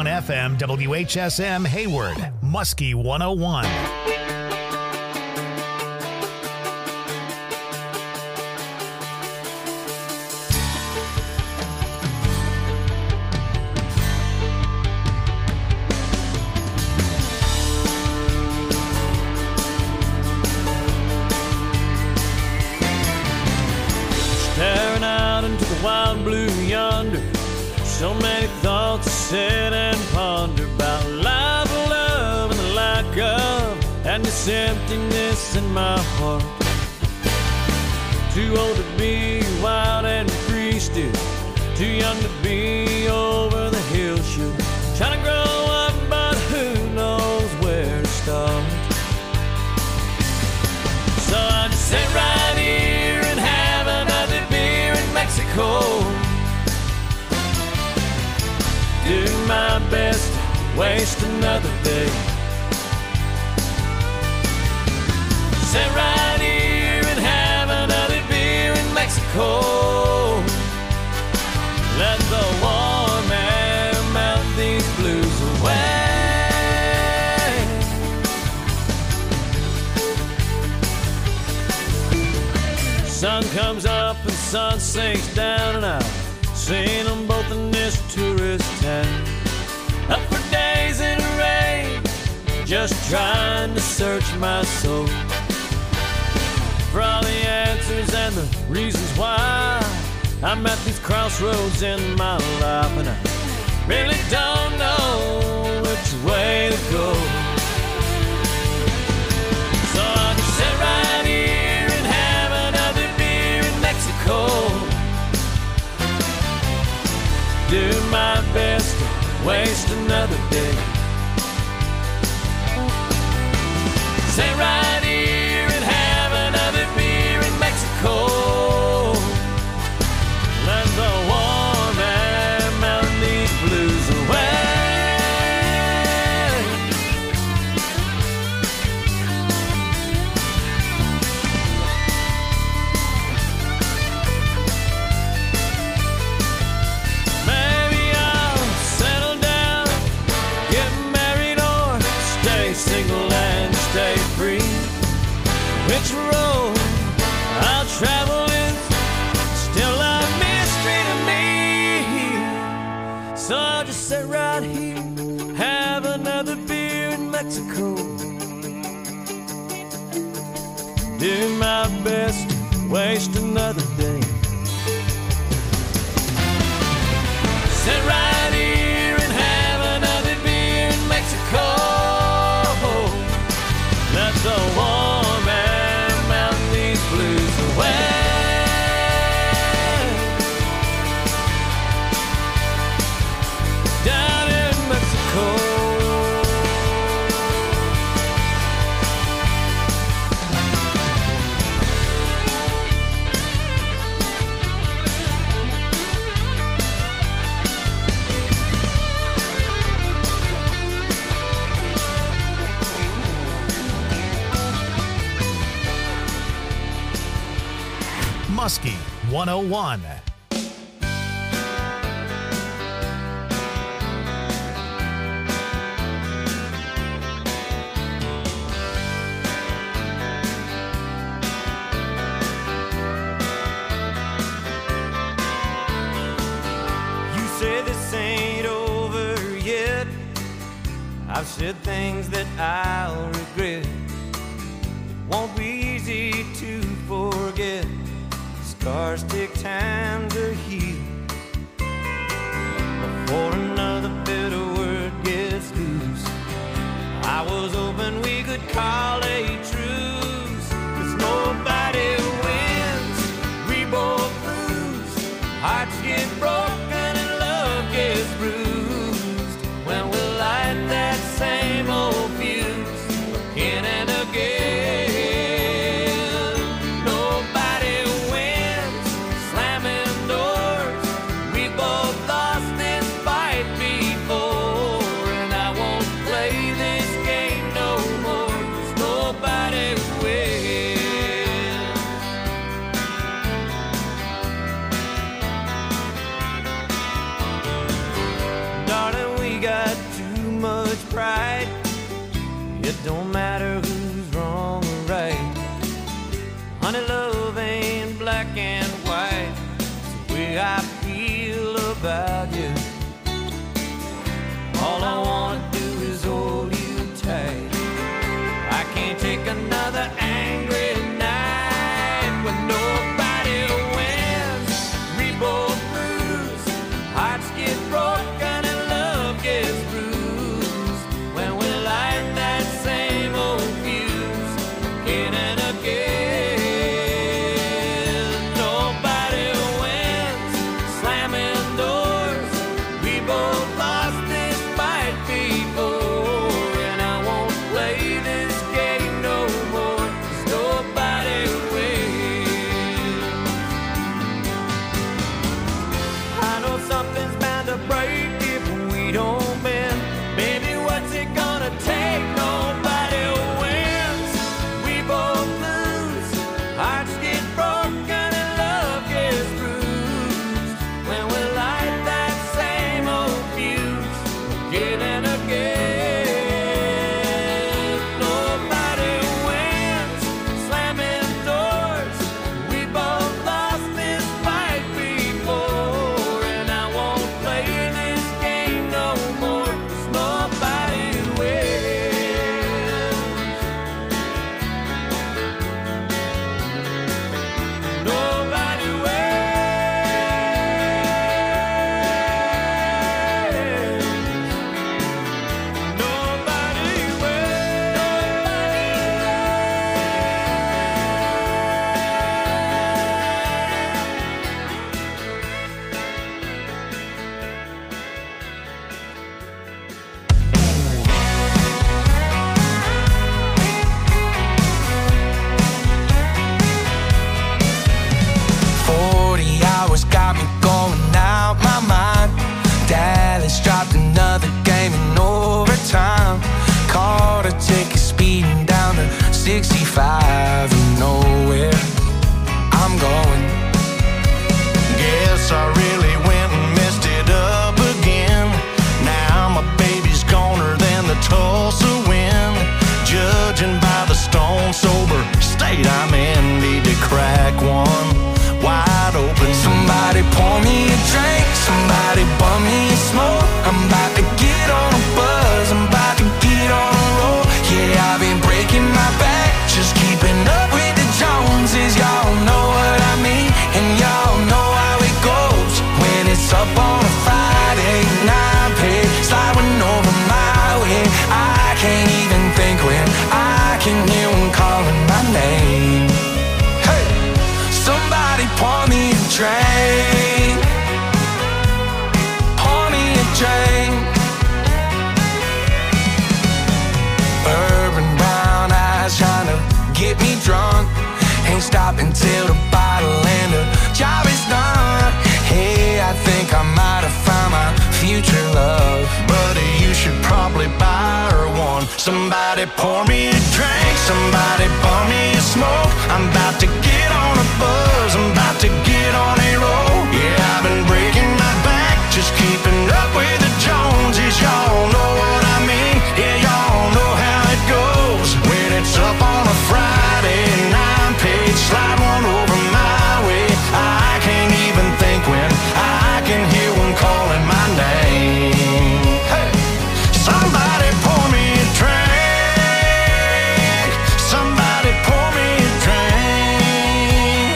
101 FM WHSM Hayward, Muskie 101. Staring out into the wild blue yonder, so many thoughts I sit and ponder about life, love, and the lack of, and this emptiness in my heart. Too old to be wild and free still, too young to be over the hill shoot. Trying to grow up, but who knows where to start. So I just sit right here and have another beer in Mexico. Do my best to waste another day. Sit right here and have another beer in Mexico. Let the warm air melt these blues away. Sun comes up and sun sinks down, and I've seen them both in this tourist town. Up for days in a rain, just trying to search my soul for all the answers and the reasons why I'm at these crossroads in my life, and I really don't know which way to go. So I'll just sit right here and have another beer in Mexico. Do my best to waste another day. Sit right here and have another beer in Mexico. Let the warm air melt these blues away. Maybe I'll settle down, get married, or stay single and stay free. Which road I'll travel is still a mystery to me. So I'll just sit right here, have another beer in Mexico. Do my best to waste another day. Sit right here and have another beer in Mexico. Let the warm air melt these blues away. Down in Mexico. Muskie 101. You say this ain't over yet. I've said things that I'll regret. It won't be easy to forget. Scars take time to heal before another bitter word gets loose. I was hoping we could call a truce, 'cause nobody wins, we both lose. Hearts get broken and love gets bruised when we light that same old fuse again and again. Nobody wins, slamming doors. We both lost this fight before, and I won't play this game no more, 'cause nobody much pride. It don't matter who's wrong or right. Honey, love ain't black and white. It's the way I feel about you. All I wanna do is hold you tight. I can't take another angry night when nobody wins. We both lose. Hearts get broken and love gets bruised when we light that same old fuse again and again. Nobody wins, slamming doors. We both lost this fight before, and I won't play this game no more, 'cause nobody wins. I know something's bound to break if we don't bend. Baby, what's it gonna take? Nobody wins. We both lose. Hearts get broken and love gets bruised when we light that same old fuse again and again. Nobody wins, slamming doors. We both lost this fight before, and I won't play this game no more, 'cause nobody wins. Nobody wins. Nobody Hours got me going out my mind. Dallas dropped another game in overtime. Caught a ticket speeding down to 65 and nowhere I'm going. Guess I really went and messed it up again. Now my baby's goner than the Tulsa wind. Judging by the stone sober state I'm in, need to crack one wide open. Somebody pour me a drink, somebody bum me a smoke. I'm about to get on a buzz, I'm about to get on a roll. Yeah, I've been breaking my back, just keeping up with the Joneses. Y'all know what I mean, and y'all know how it goes. When it's up on a Friday night, pay sliding over my way. I can't even think when I can hear them calling my name. Hey, somebody pour me a drink, pour me a drink. Urban brown eyes trying to get me drunk. Ain't stopping till the bottle and the job is done. Hey, I think I might have found my future love. Buddy, you should probably buy her one. Somebody pour me a drink, somebody pour me a smoke. I'm about to get on a buzz, I'm about to get on a roll. Yeah, I've been breaking my back, just keeping up with the Joneses. Y'all know what I mean, yeah, y'all know how it goes. When it's up on a Friday night, page slide one over my way. I can't even think when I can hear one calling my name. Hey, somebody pour me a drink, somebody pour me a drink.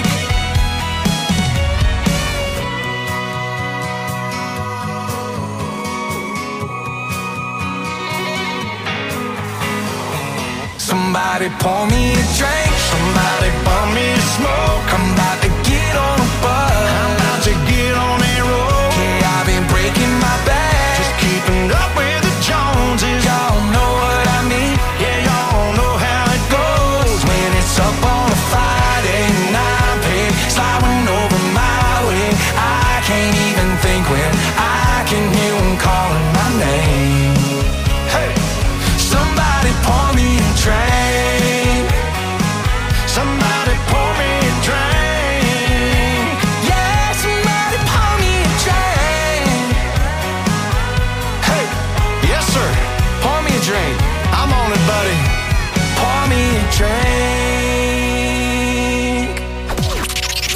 Somebody pour me a drink, somebody pour me a smoke. I'm about to get on a buzz, I'm about to get on a roll. yeah, I've been breaking my back, Just keeping up with the Joneses. y'all know what I mean. Yeah, y'all know how it goes. When it's up on a Friday night, pay sliding over my way. I can't even think when I can hear them calling my name. Hey, somebody pour me a drink, Somebody pour me a drink.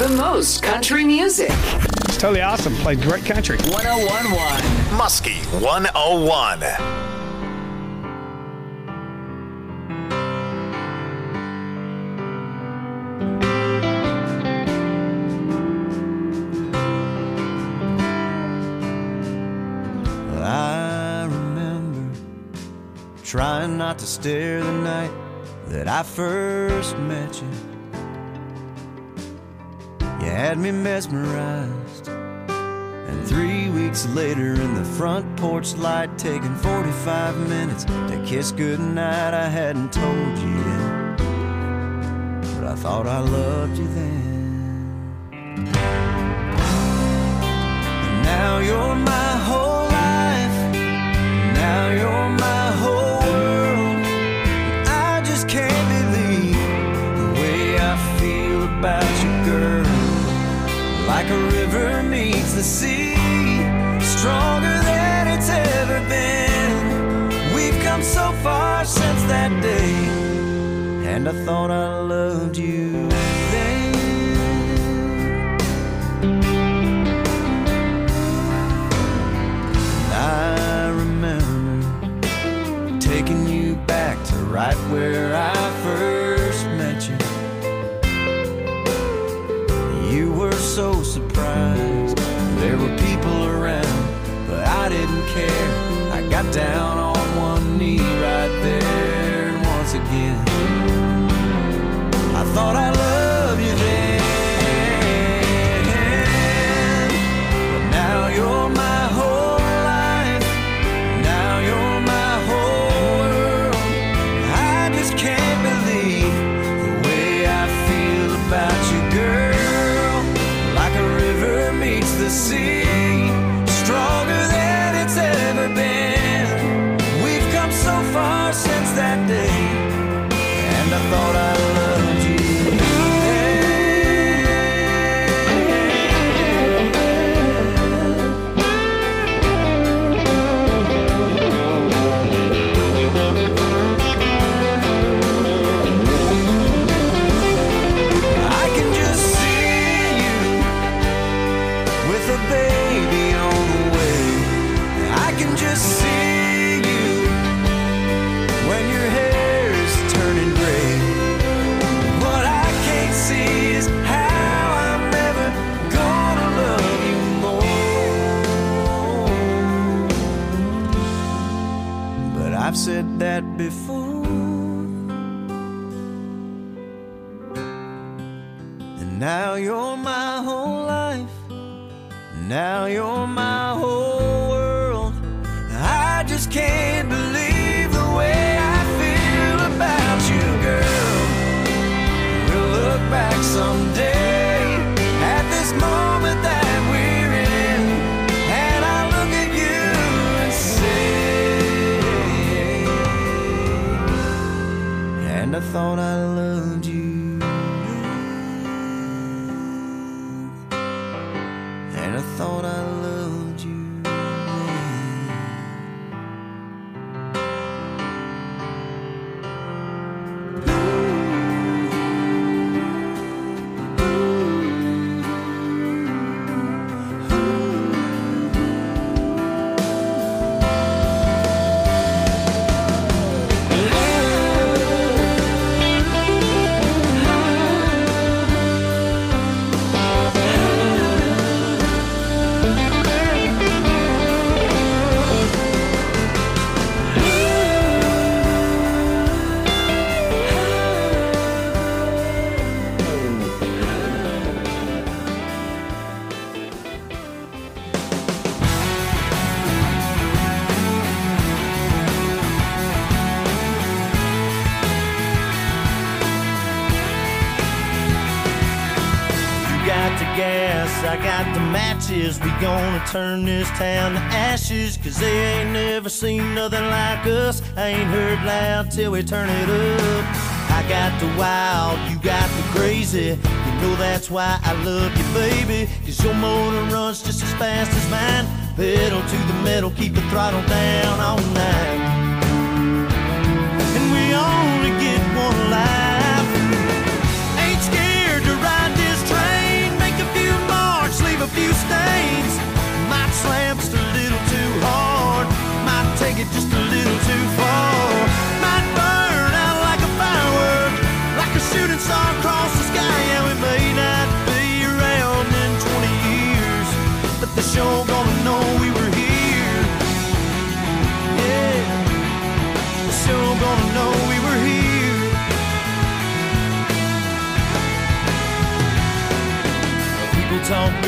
The most country music. It's totally awesome. Played great country. 101.1 Muskie 101. I remember trying not to stare the night that I first met you. You had me mesmerized, and 3 weeks later in the front porch light, taking 45 minutes to kiss goodnight, I hadn't told you yet, but I thought I loved you then. And now you're my whole life, now you're my whole world. I just can't believe the way I feel about you, girl. Like a river meets the sea, stronger than it's ever been. We've come so far since that day, and I thought I loved you then. And I remember taking you back to right where I first met you. You were so surprised, there were people around, but I didn't care. I got down on one knee right there, and once again I thought I loved you then. But now you're my whole life, now you're my whole world. I just can't believe the way I feel about you, girl. The sea, stronger than it's ever been. We've come so far since that day, and I thought I loved you I've said that before, and now you're my whole life, now you're my whole world. I just can't believe the way I feel about you, girl. We'll look back someday at this moment that we're in, and I'll look at you and say, and I thought I loved you, and I thought I loved you. I got the matches, we gonna turn this town to ashes, 'cause they ain't never seen nothing like us. I ain't heard loud till we turn it up. I got the wild, you got the crazy. You know that's why I love you, baby, 'cause your motor runs just as fast as mine. Pedal to the metal, keep the throttle down all night. And we only get one life. Ain't scared to ride this train.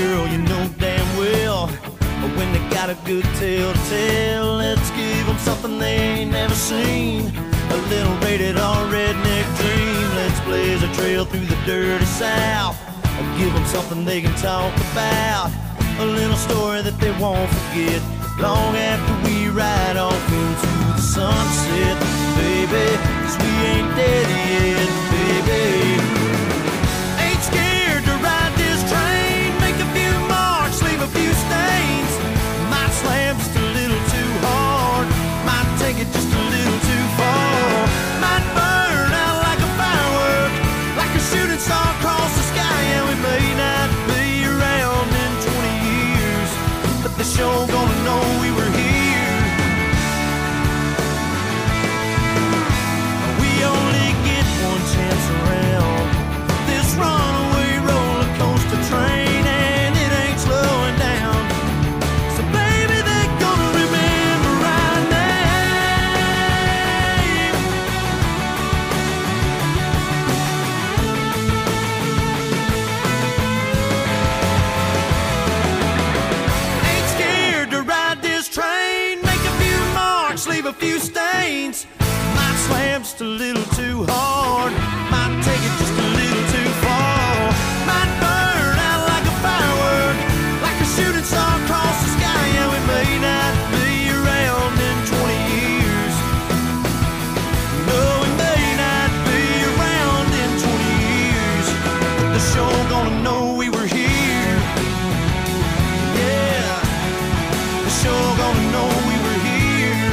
girl, you know damn well. But when they got a good tale to tell, let's give them something they ain't never seen. A little rated R redneck dream. Let's blaze a trail through the dirty South. Give them something they can talk about. A little story that they won't forget long after we ride off into the sunset. Baby, 'cause we ain't dead yet, baby. Ain't scared to ride this train. Make a few marks, leave a few stains. Might slam just a little too hard. Might take it just a little too far. Might burn out like a firework, like a shooting star across the sky. And we may not be around in 20 years, but the show gonna know we were here. We only get one chance around this runaway roller coaster train, and it ain't slowing down. So baby, they're gonna remember our name. Ain't scared to ride this train. Make a few marks, leave a few stains. Might slam just a little too hard. Might take it just a little too far. Might burn out like a firework, like a shooting star across the sky. And we may not be around in 20 years. No, we may not be around in 20 years, but the show gonna know we were here. Yeah, the show gonna know we were here.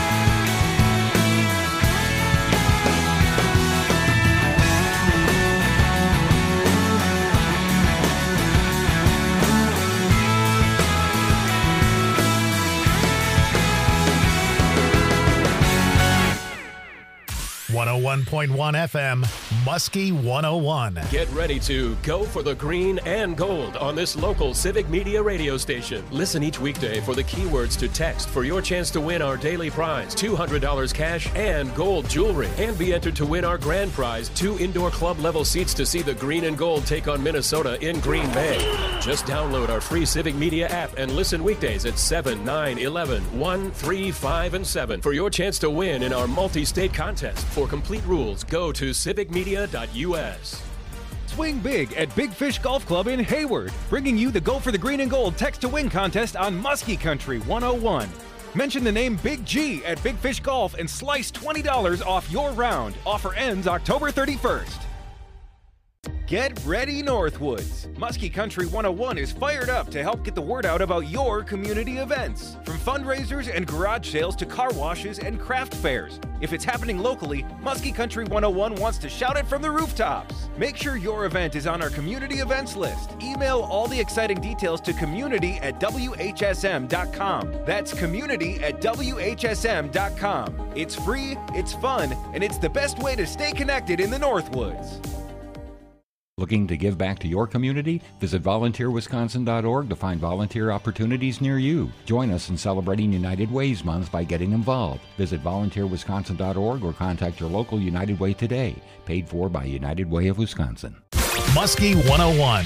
.1 FM, Muskie 101. Get ready to go for the green and gold on this local Civic Media radio station. Listen each weekday for the keywords to text for your chance to win our daily prize, $200 cash and gold jewelry. And be entered to win our grand prize, 2 indoor club level seats to see the green and gold take on Minnesota in Green Bay. Just download our free Civic Media app and listen weekdays at 7, 9, 11, 1, 3, 5, and 7 for your chance to win in our multi-state contest. For complete rules, go to civicmedia.us. Swing big at Big Fish Golf Club in Hayward, bringing you the Go for the Green and Gold Text to Win contest on Muskie Country 101. Mention the name Big G at Big Fish Golf and slice $20 off your round. Offer ends October 31st. Get ready, Northwoods! Muskie Country 101 is fired up to help get the word out about your community events. From fundraisers and garage sales to car washes and craft fairs. If it's happening locally, Muskie Country 101 wants to shout it from the rooftops. Make sure your event is on our community events list. Email all the exciting details to community@whsm.com. That's community@whsm.com. It's free, it's fun, and it's the best way to stay connected in the Northwoods. Looking to give back to your community? Visit volunteerwisconsin.org to find volunteer opportunities near you. Join us in celebrating United Way's Month by getting involved. Visit volunteerwisconsin.org or contact your local United Way today. Paid for by United Way of Wisconsin. Muskie 101.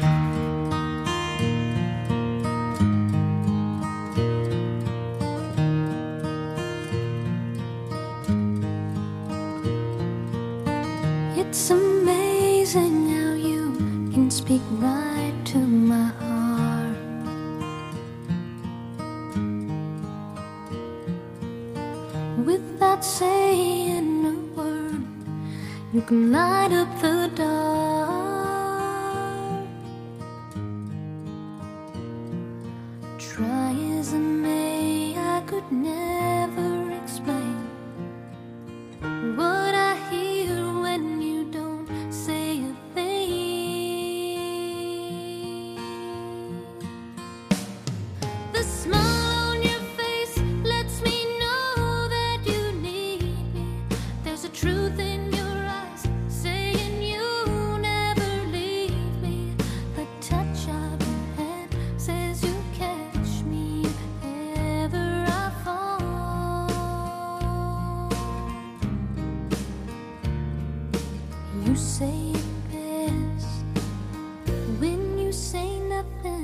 It's amazing how you can speak right to my heart. Without saying a word, you can light up the dark. Try as I may, I could never explain what I hear when you don't say a thing. The smile on your face lets me know that you need me. There's a truth in your eyes saying you never leave me. The touch of your hand says you catch me if ever I fall. You say it best when you say nothing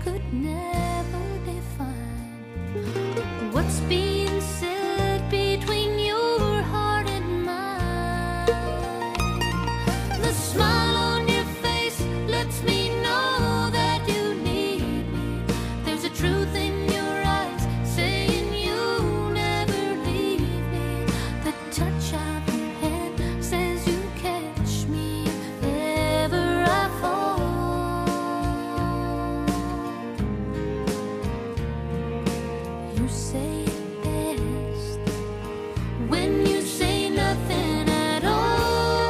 could never define what's being said between your heart and mine. The smile on your face lets me know that you need me. There's a truth in your eyes saying you never leave me. The touch of your hand says you catch me if ever I fall. You say it best when you say nothing at all.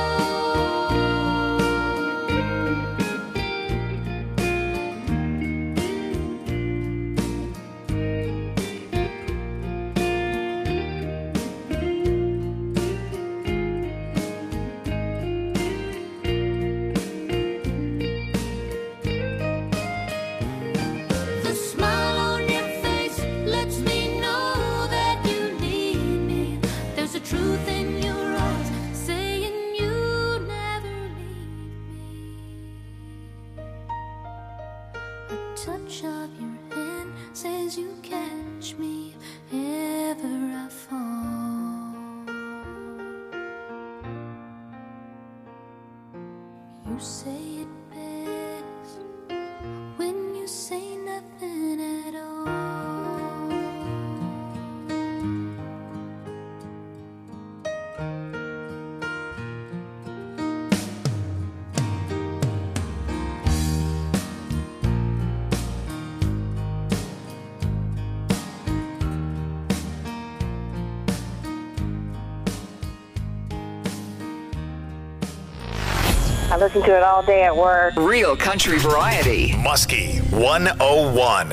The smile on your face lets me know that you need me. There's a truth in your eyes saying you never leave me. A touch of your hand says you catch me if ever I fall. You say it best when you say nothing at all. I listen to it all day at work. Real country variety. Muskie 101.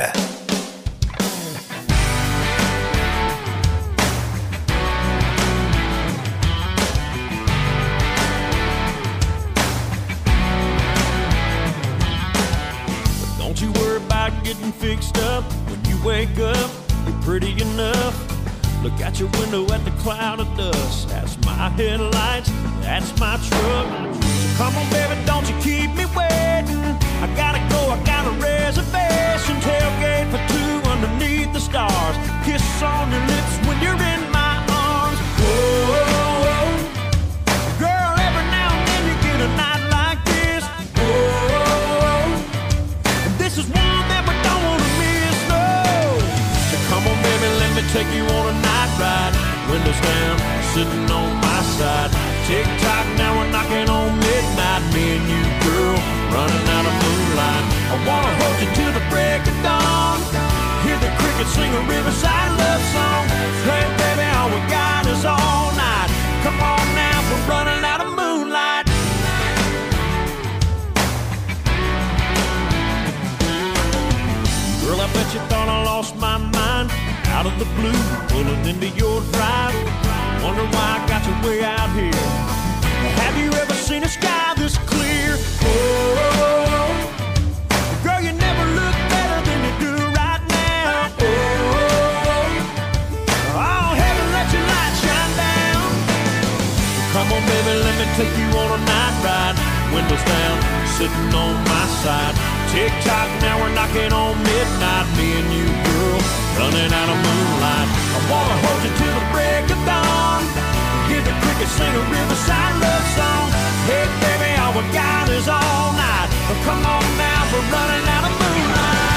Don't you worry about getting fixed up. When you wake up, you're pretty enough. Look out your window at the cloud of dust. That's my headlights, that's my truck. So come on, baby, don't you keep me waiting. I gotta go, I got a reservation. Tailgate for two underneath the stars. Kiss on your lips when you're in my arms. Whoa, girl, every now and then you get a night like this. Whoa, this is one that we don't wanna miss, no. So come on, baby, let me take you on a night ride. Windows down, sitting on my side. Tick-tock, now we're knocking on midnight. Me and you, girl, running out of moonlight. I wanna hold you till the break of dawn. Hear the crickets sing a riverside love song. Hey, baby, all we got is all night. Come on now, we're running out of moonlight. Girl, I bet you thought I lost my mind. Out of the blue, pulling into your drive. Wonder why I got you way out here. Have you ever seen a sky this clear? Oh, girl, you never look better than you do right now. Oh, heaven, let your light shine down. Come on, baby, let me take you on a night ride. Windows down, sitting on my side. Tick-tock, now we're knocking on midnight. Me and you, girl, running out of moonlight. I wanna hold you till the break of dawn. Hear the crickets sing a riverside love song. Hey, baby, all we got is all night. Come on now, we're running out of moonlight.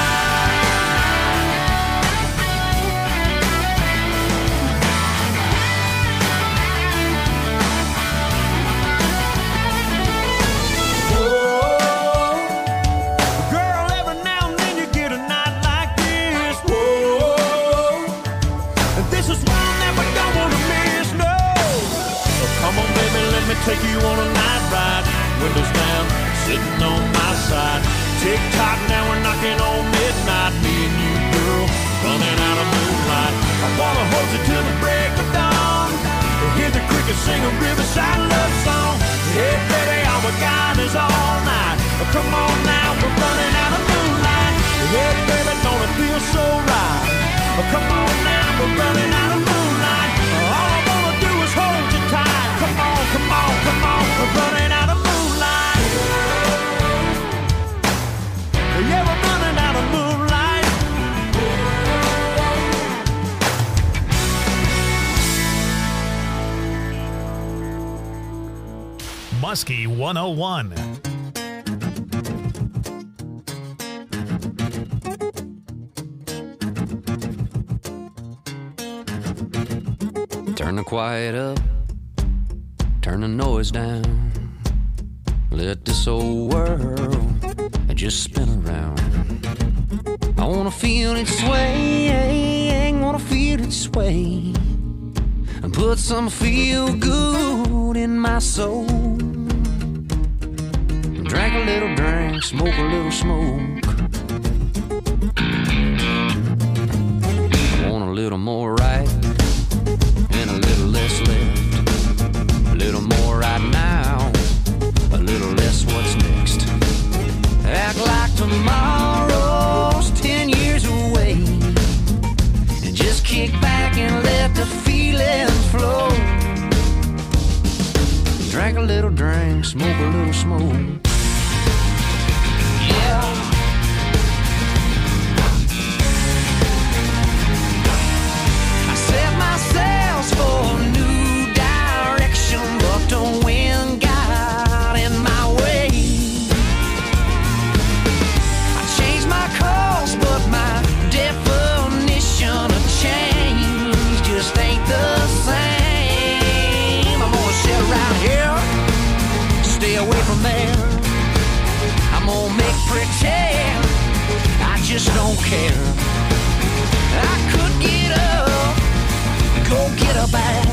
Take you on a night ride, windows down, sitting on my side. Tick-tock, now we're knocking on midnight. Me and you, girl, running out of moonlight. I wanna hold you till the break of dawn. Hear the crickets sing a riverside love song. Hey, baby, all we got is all night. Come on now, we're running out of moonlight. Hey, baby, don't it feel so right? Come on now, we're running out of moonlight. All I wanna do is hold you tight. Come on, come on, come on, we're running out of moonlight. Yeah, we're running out of moonlight. Muskie 101. Turn the quiet up, turn the noise down. Let this old world just spin around. I wanna feel it sway, wanna feel it sway, and put some feel good in my soul. Drink a little drink, smoke a little smoke. I want a little more right and a little less left. A little more right now, a little less what's next. Act like tomorrow's 10 years away, and just kick back and let the feeling flow. Drink a little drink, smoke a little smoke. Yeah. I set my sails for a new direction, but the wind got in my way. I changed my course, but my definition of change just ain't the same. I'm gonna sit around here, stay away from there. I'm gonna make pretend I just don't care. I could get up, go get her back,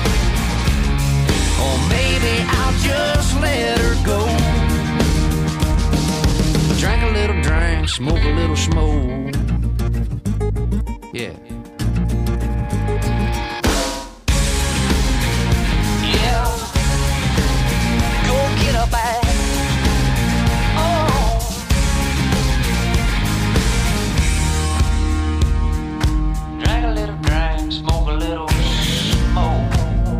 or maybe I'll just let her go. Drink a little drink, smoke a little smoke. Yeah. Yeah. Go get her back. Oh. Drink a little drink, smoke a little smoke.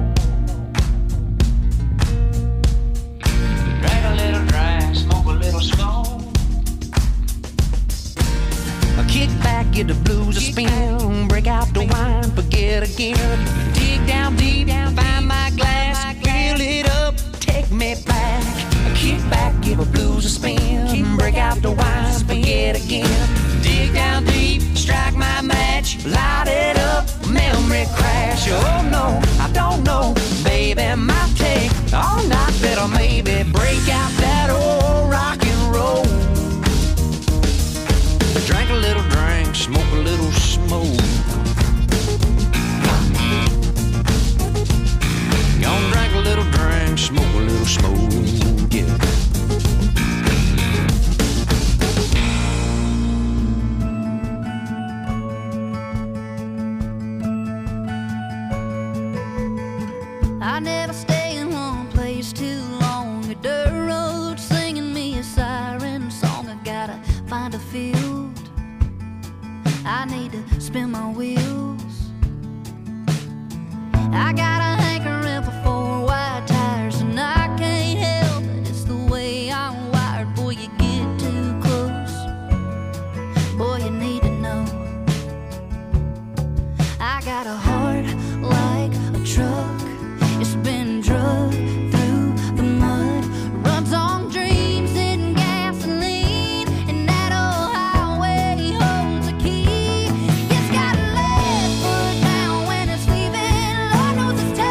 Drink a little drink, smoke a little smoke. Kick back, get the blues a spin, break out the wine, forget again. Dig down deep, find my glass, fill it up, take me back. Kick back, give the blues a spin, break out the wine, forget again. Dig down deep, strike my match, light it up, memory crash. Oh no, I don't know, baby, might take all night, better maybe break out that old rock and roll. Drink a little drink, smoke a little smoke. Gonna drink a little drink, smoke a little smoke, yeah. I never stay in one place too long. A dirt road singing me a siren song. I gotta find a field. I need to spin my wheels. I got a hankering for 4 wide tires, and I can't help it. It's the way I'm wired. Boy, you get too close. Boy, you need to know. I got a heart like a truck. It's been drugged through the mud. Runs on dreams and gasoline, and that old highway holds a key. It's got a left foot down when it's leaving. Lord knows it's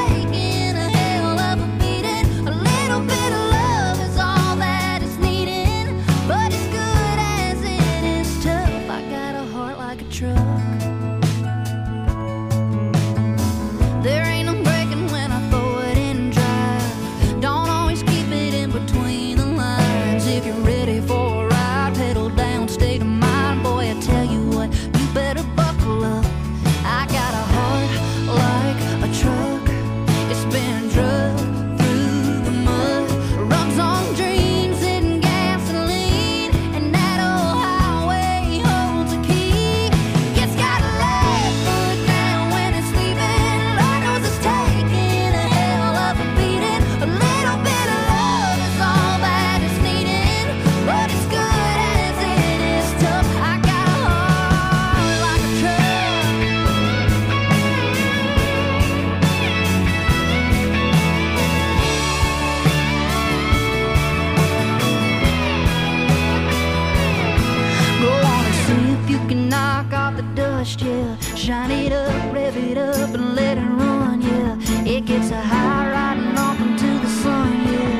fast, yeah. Shine it up, rev it up, and let it run, yeah. It gets a high riding off into the sun, yeah.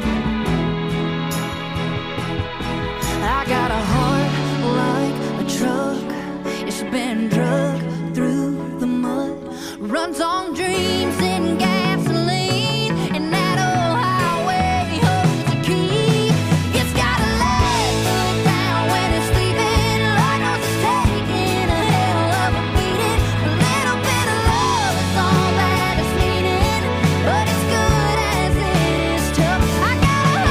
I got a heart like a truck. It's been drugged through the mud. Runs on dreams and gasoline. And that old highway holds the key. It's got a leg foot down when it's sleeping. Lord knows it's taking a hell of a beating. A little bit of love is all that it's needing. But it's good as it is tough. I got a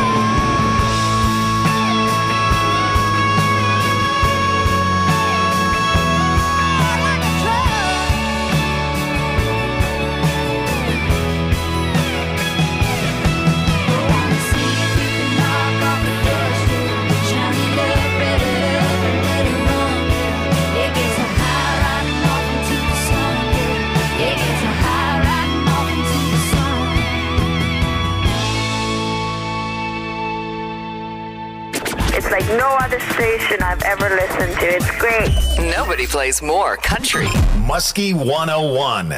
It's like no other station I've ever listened to. It's great. Nobody plays more country. Muskie 101.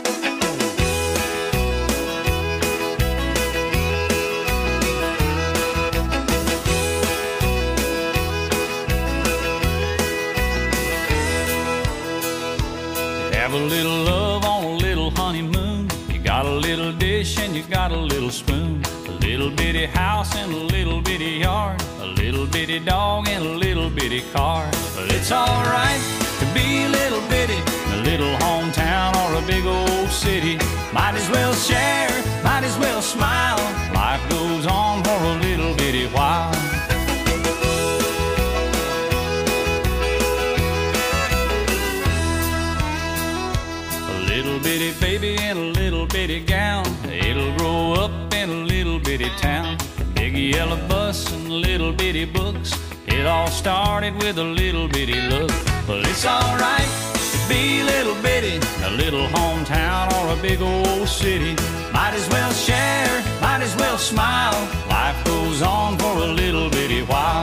Have a little love on a little honeymoon. You got a little dish and you got a little spoon. A little bitty house and a little bitty yard. A little bitty dog and a little bitty car. But it's alright to be a little bitty in a little hometown or a big old city. Might as well share, might as well smile. Life goes on for a little bitty while. Little bitty baby in a little bitty gown. It'll grow up in a little bitty town. Big yellow bus and little bitty books. It all started with a little bitty look. Well, it's alright to be a little bitty in a little hometown or a big old city. Might as well share, might as well smile. Life goes on for a little bitty while.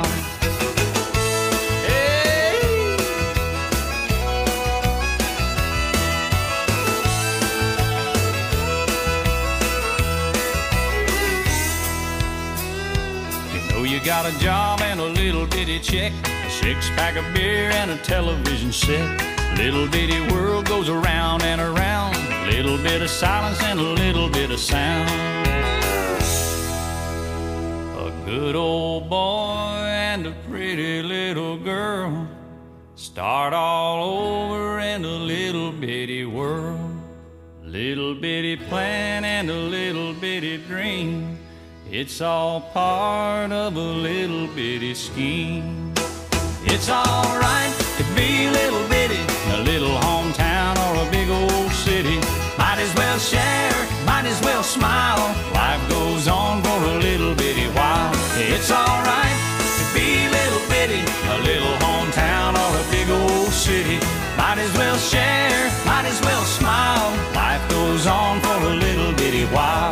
You got a job and a little bitty check, a six-pack of beer and a television set. Little bitty world goes around and around. Little bit of silence and a little bit of sound. A good old boy and a pretty little girl start all over in a little bitty world. Little bitty plan and a little bitty dream. It's all part of a little bitty scheme. It's alright to be a little bitty in a little hometown or a big old city. Might as well share, might as well smile. Life goes on for a little bitty while. It's alright to be a little bitty in a little hometown or a big old city. Might as well share, might as well smile. Life goes on for a little bitty while.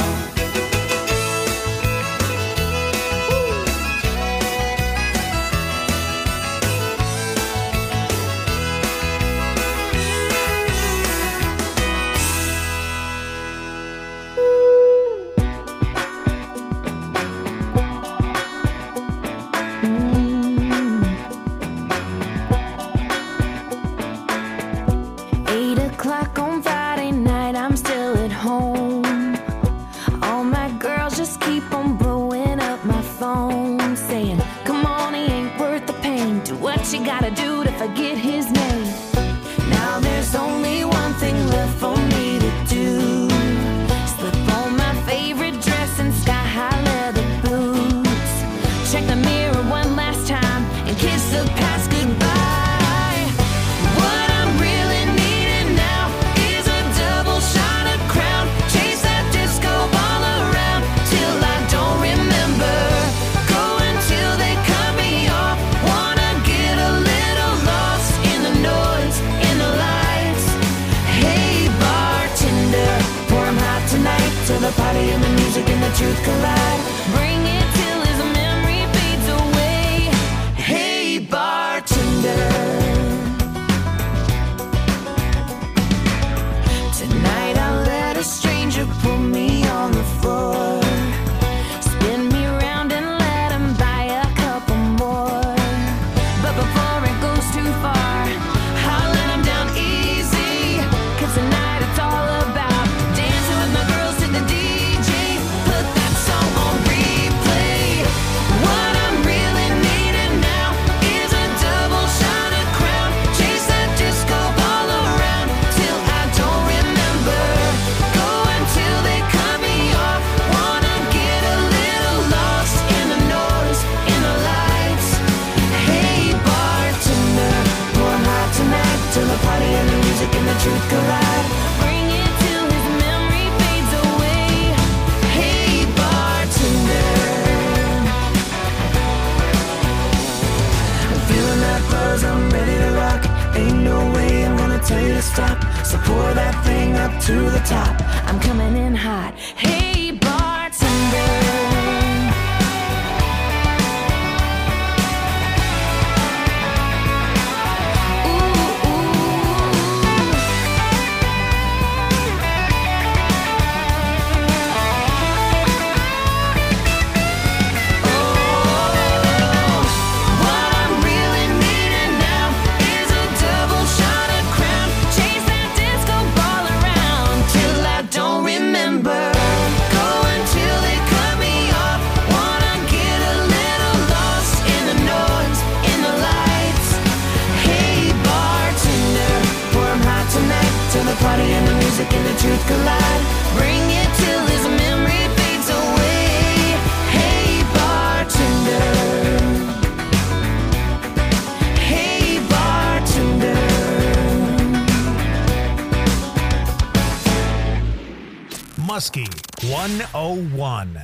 You gotta do to forget his name. Now there's only one thing left for me to do. Slip on my favorite dress and sky-high leather boots. Check the mirror one last time and kiss the past goodbye. What I'm really needing now is a double shot of Crown. Chase that disco ball around till I don't remember. Go until they cut me off. Wanna get a little lost in the noise, in the lights. Hey bartender, pour 'em hot tonight till the party and the music and the truth collide. Bring it till his memory fades away. Hey bartender. truth collide. Bring it till his memory fades away. Hey, bartender, I'm feeling that buzz, I'm ready to rock. Ain't no way I'm gonna tell you to stop. So pour that thing up to the top. I'm coming in hot. Hey, bartender. Party and the music and the truth collide. Bring it till his memory fades away. Hey, bartender. Hey, bartender. Muskie 101.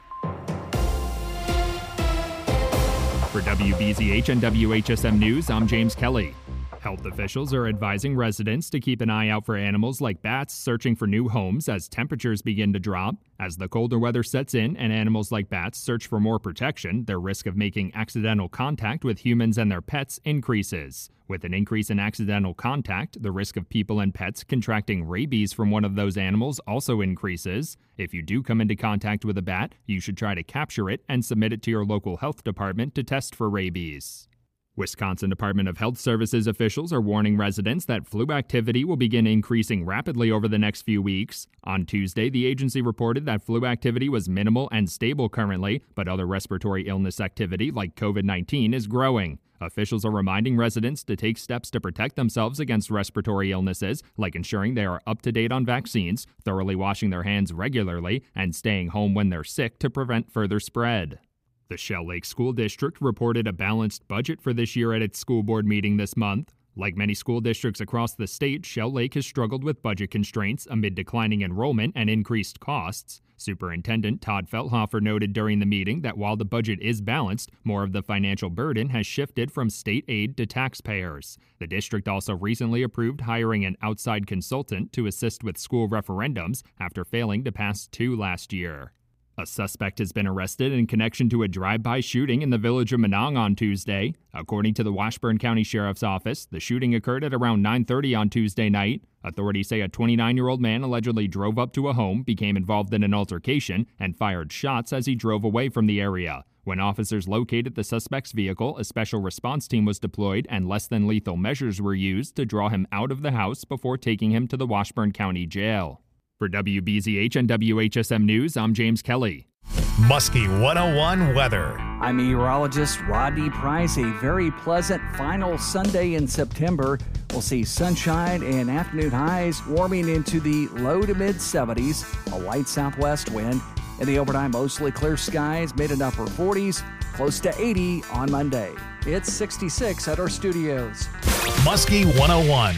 For WBZH and WHSM News, I'm James Kelly. Health officials are advising residents to keep an eye out for animals like bats searching for new homes as temperatures begin to drop. As the colder weather sets in and animals like bats search for more protection, their risk of making accidental contact with humans and their pets increases. With an increase in accidental contact, the risk of people and pets contracting rabies from one of those animals also increases. If you do come into contact with a bat, you should try to capture it and submit it to your local health department to test for rabies. Wisconsin Department of Health Services officials are warning residents that flu activity will begin increasing rapidly over the next few weeks. On Tuesday, the agency reported that flu activity was minimal and stable currently, but other respiratory illness activity like COVID-19 is growing. Officials are reminding residents to take steps to protect themselves against respiratory illnesses, like ensuring they are up to date on vaccines, thoroughly washing their hands regularly, and staying home when they're sick to prevent further spread. The Shell Lake School District reported a balanced budget for this year at its school board meeting this month. Like many school districts across the state, Shell Lake has struggled with budget constraints amid declining enrollment and increased costs. Superintendent Todd Feldhofer noted during the meeting that while the budget is balanced, more of the financial burden has shifted from state aid to taxpayers. The district also recently approved hiring an outside consultant to assist with school referendums after failing to pass 2 last year. A suspect has been arrested in connection to a drive-by shooting in the village of Menong on Tuesday. According to the Washburn County Sheriff's Office, the shooting occurred at around 9:30 on Tuesday night. Authorities say a 29-year-old man allegedly drove up to a home, became involved in an altercation, and fired shots as he drove away from the area. When officers located the suspect's vehicle, a special response team was deployed and less than lethal measures were used to draw him out of the house before taking him to the Washburn County Jail. For WBZH and WHSM News, I'm James Kelly. Muskie 101 weather. I'm meteorologist Rodney Price. A very pleasant final Sunday in September. We'll see sunshine and afternoon highs warming into the low to mid 70s. A light southwest wind. In the overnight, mostly clear skies, mid and upper 40s, close to 80 on Monday. It's 66 at our studios. Muskie 101.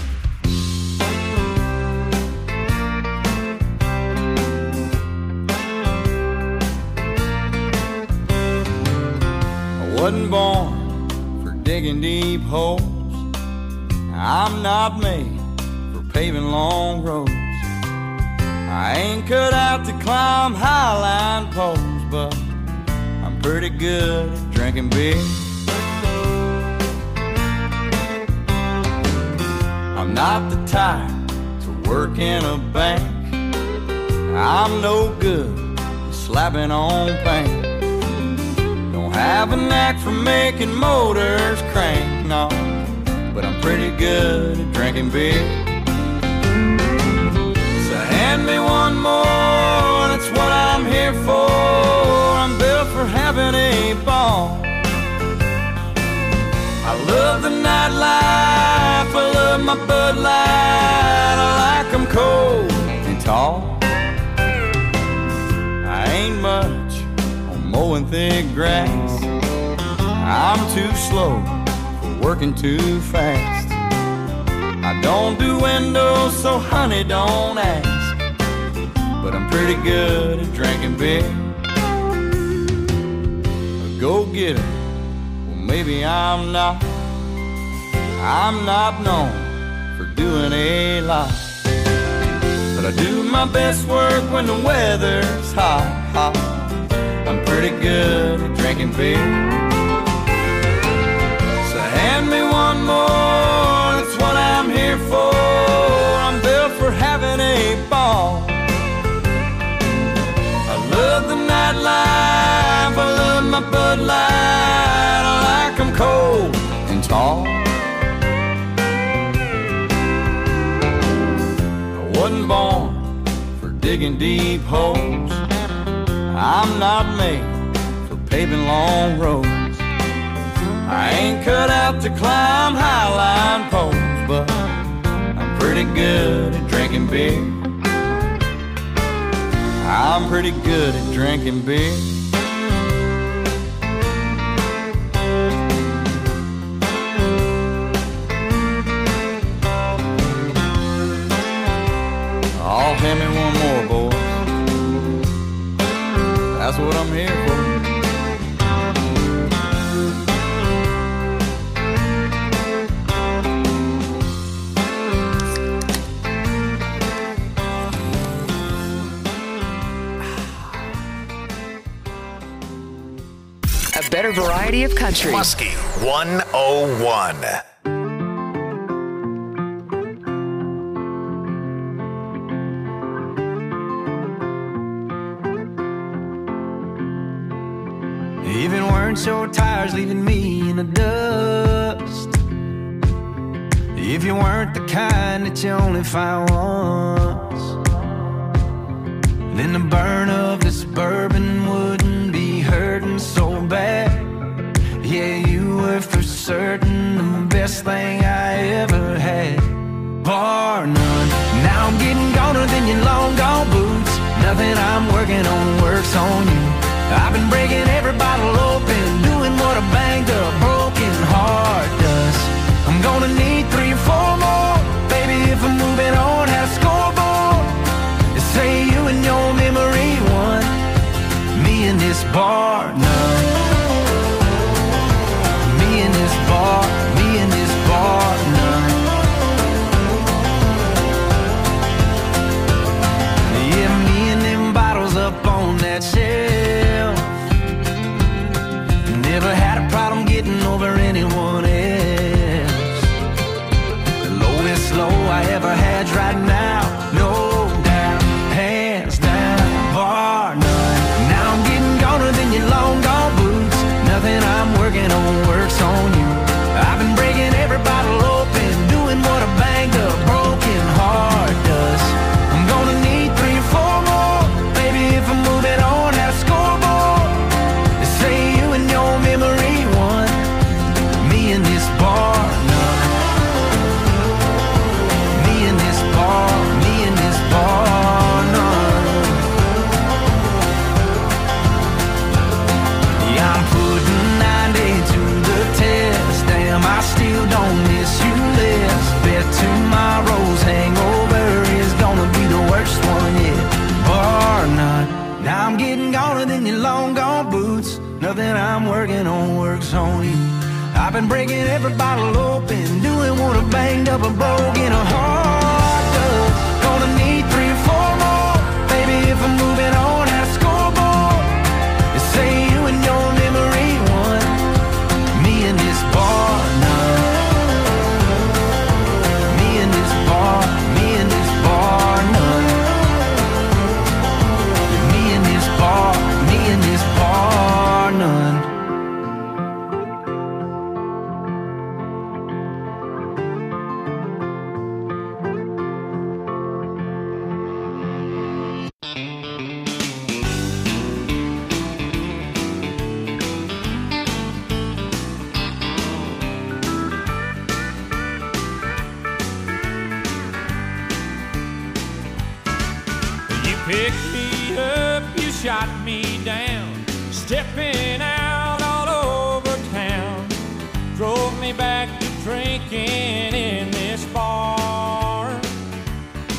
Wasn't born for digging deep holes. I'm not made for paving long roads. I ain't cut out to climb highline poles, but I'm pretty good at drinking beer. I'm not the type to work in a bank. I'm no good at slapping on paint. Have a knack for making motors crank, no, but I'm pretty good at drinking beer. So hand me one more, that's what I'm here for. I'm built for having a ball. I love the nightlife, I love my Bud Light. I like 'em cold and tall. I ain't much mowing thick grass. I'm too slow for working too fast. I don't do windows so honey, don't ask. But I'm pretty good at drinking beer. A go-getter, well maybe I'm not. I'm not known for doing a lot. But I do my best work when the weather's hot, hot. I'm pretty good at drinking beer. So hand me one more, that's what I'm here for. I'm built for having a ball. I love the nightlife, I love my Bud Light. I like 'em cold and tall. I wasn't born for digging deep holes. I'm not made for paving long roads. I ain't cut out to climb highline poles, but I'm pretty good at drinking beer. I'm pretty good at drinking beer. Oh, hand me one more, boys. That's what I'm here for. A better variety of country. Muskie 101. Even wearing short tires leaving me in the dust. If you weren't the kind that you only find once, then the burn of this bourbon wouldn't be hurting so bad. Yeah, you were for certain the best thing I ever had, bar none. Now I'm getting goner than your long gone boots. Nothing I'm working on works on you. I've been breaking every bottle open, doing what a banged up broken heart does. I'm gonna need 3 or 4 more, baby, if I'm moving on, have a scoreboard. Say you and your memory won, me in this bar none. Me in this bar, me in this bar none. Yeah, me and them bottles up on that shelf. Never had a problem getting over anyone else. The lowest low I ever had's right now, no doubt, hands down, bar none. Now I'm getting goner than your long gone boots. Nothing I'm working on works on you. I've been breaking every bottle open, doing what a banged up broken heart does. I'm gonna need 3 or 4 more, baby, if I'm moving on, have a scoreboard. They say you and your memory won, me in this bar none. Me in this bar, me in this bar none. Yeah, I'm putting 90 to the test. Damn, I still don't miss you less. Bet tomorrow's hangover is gonna be the worst one yet, bar none. Now I'm getting goner than your long gone boots. Nothing I'm working on works on you. I've been breaking every bottle open, doing what a banged up a broken heart does. Gonna need 3 or 4 more, baby, if I'm moving on, have a scoreboard. They say you and your memory won, me in this bar none. Me in this bar, me in this bar none. Me in this bar, me in this bar none. Picked me up, you shot me down, stepping out all over town. Drove me back to drinking in this bar.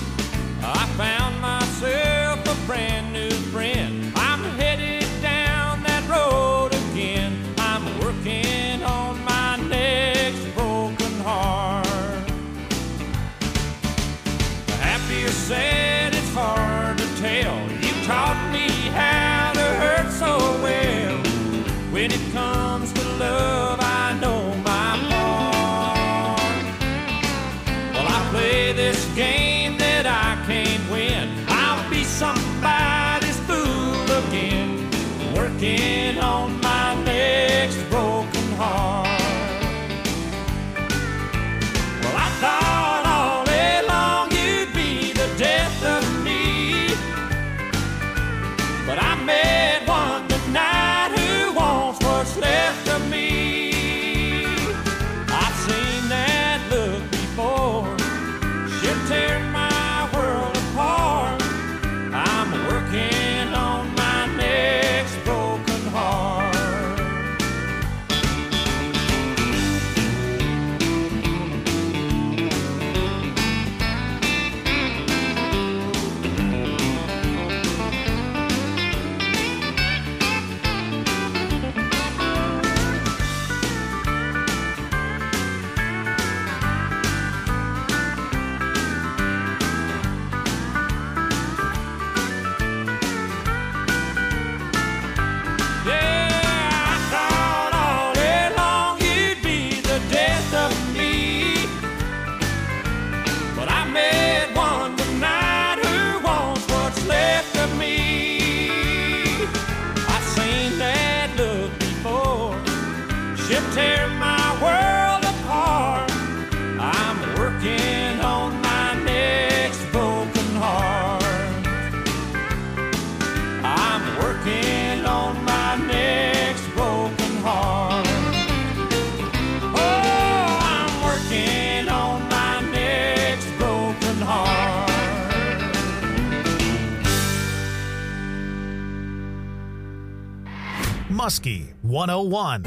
Muskie 101.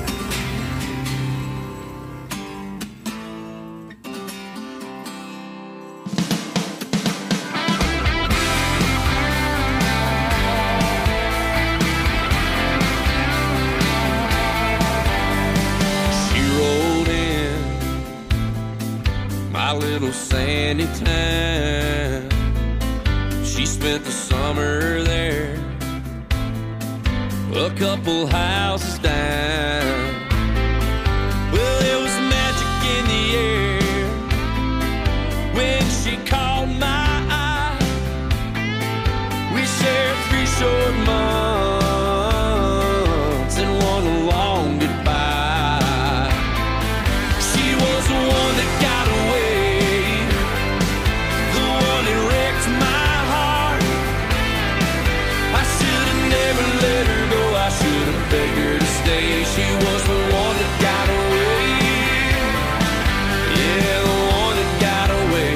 My little sandy town. She spent the summer there, a couple houses down. Well, there was magic in the air when she caught my eye. We shared 3 short months and one long goodbye. She was the one that got away, begged her to stay. She was the one that got away. Yeah, the one that got away.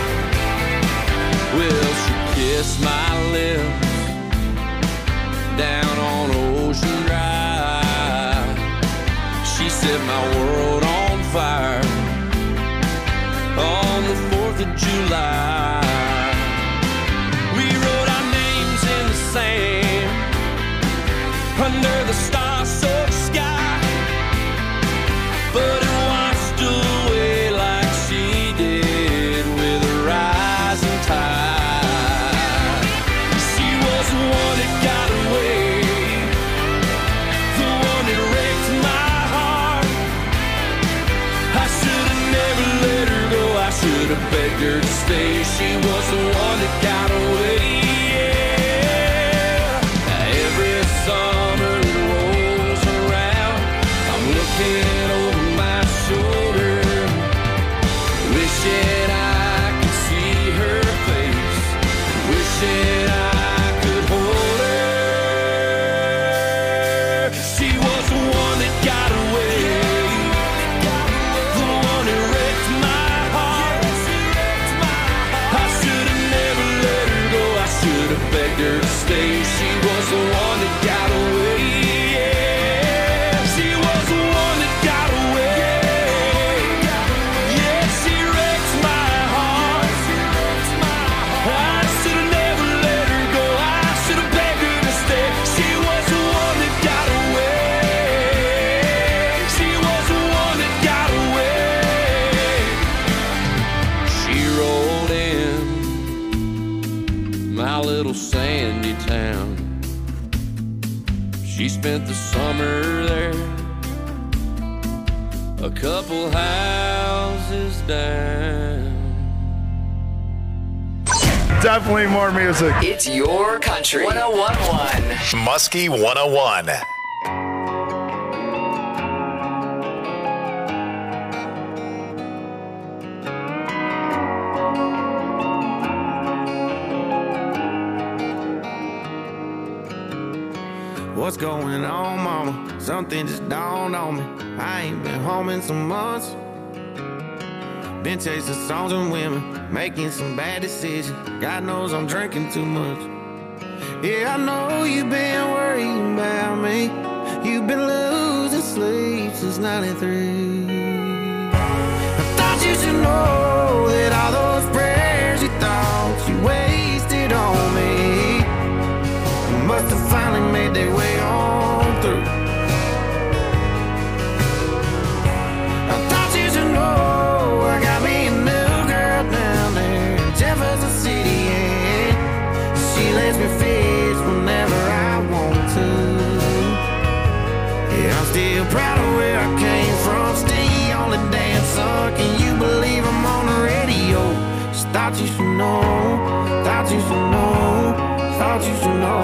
Well, she kissed my lips down on Ocean Drive. She set my world on fire on the 4th of July. We wrote our names in the sand under the star-soaked sky, but it washed away like she did with a rising tide. She was the one that got away, the one that wrecked my heart. I should have never let her go, I should have begged her to stay. She was the one that got away. Every summer over my shoulder, wishing I could see her face, wishing I could hold her. She was the one that got away, the one that wrecked my heart. I should have never let her go, I should have begged her to stay. She was the one that got away. Sandy town. She spent the summer there, a couple houses down. Definitely more music. It's your country. 101.1 Muskie 101. What's going on, mama? Something just dawned on me. I ain't been home in some months. Been chasing songs and women, making some bad decisions. God knows I'm drinking too much. Yeah, I know you've been worrying about me. You've been losing sleep since 93. I thought you should know that all those prayers you thought you wasted on me must have finally made their way on through. I thought you should know I got me a new girl down there in Jefferson City, and she lets me fish whenever I want to. Yeah, I'm still proud of where I came from. Still the only dancer. Can you believe I'm on the radio? Just thought you should know. Thought you should know. Thought you should know.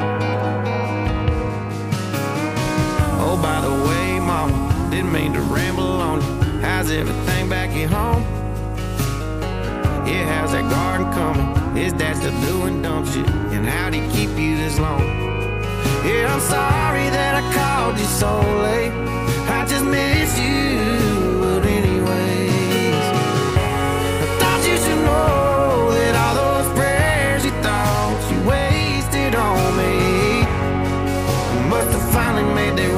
Oh, by the way, mama, didn't mean to ramble on you. How's everything back at home? Yeah, how's that garden coming? Is Dad still doing dumb shit? And how'd he keep you this long? Yeah, I'm sorry that I called you so late. I just miss you, but anyways, I thought you should know that all those prayers you thought you wasted on me must have finally made their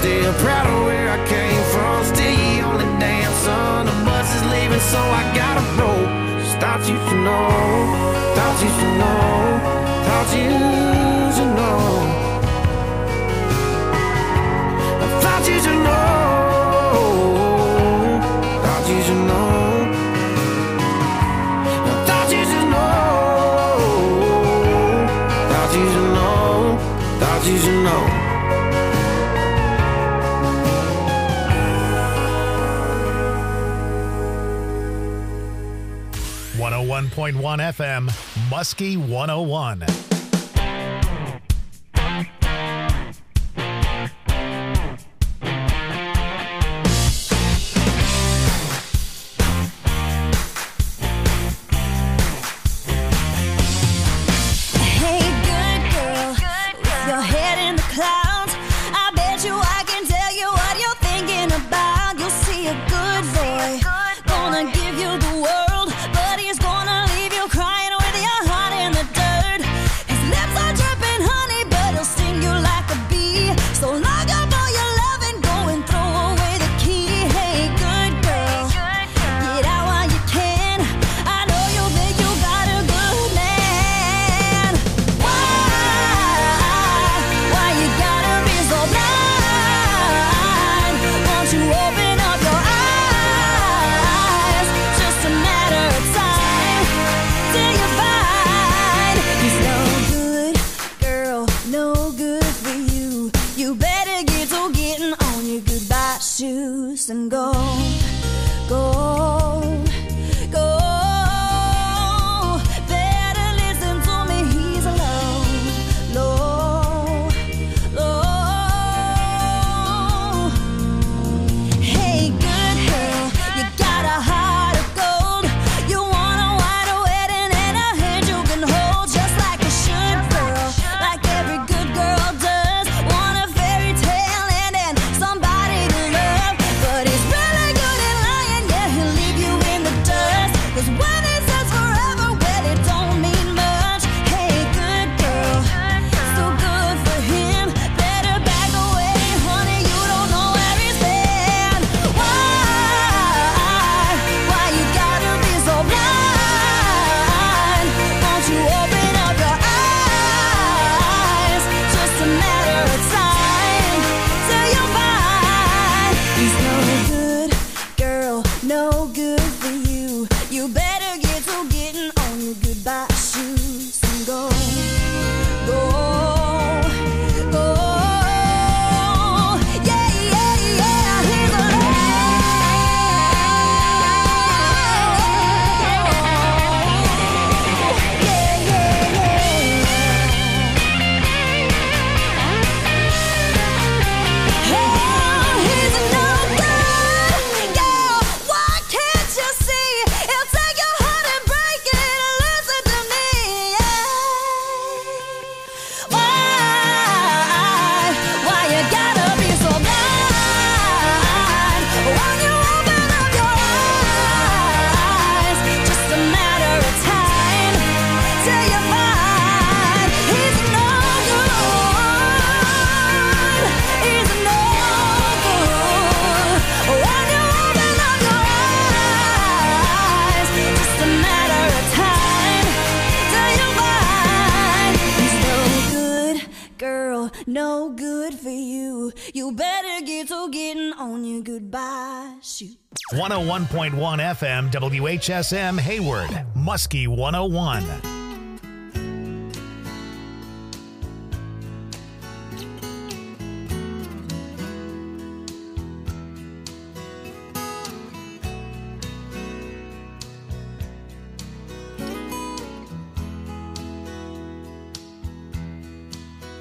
Still proud of where I came from. Still your only damn son. The bus is leaving, so I gotta roll. Just thought you should know. Thought you should know. Thought you should know. I thought you should know. Thought you should know. I thought you should know. Thought you should know. Thought you should know. 101.1 FM, Muskie 101. And go, go, go. Better listen to me, he's alone, low, low. Hey, good girl, you got a heart of gold. You want a white wedding and a hand you can hold, just like a should girl, like every good girl does. Want a fairy tale and then somebody to love. But he's really good at lying, yeah, he'll leave you in the dust. 'Cause when he says forever, well, it don't mean much. Hey, good girl, so good for him. Better back away, honey, you don't know where he's been. Why you gotta be so blind? Won't you open up your eyes? Just a matter of time till you find he's no good, girl, no good for you. You better get to getting on your goodbye shoes and go, go, go. Yeah, yeah, yeah, he's no good for you. You better get to getting on your goodbye shoot. 101.1 FM, WHSM Hayward, Muskie 101.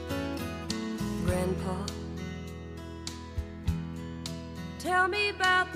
Grandpa, tell me about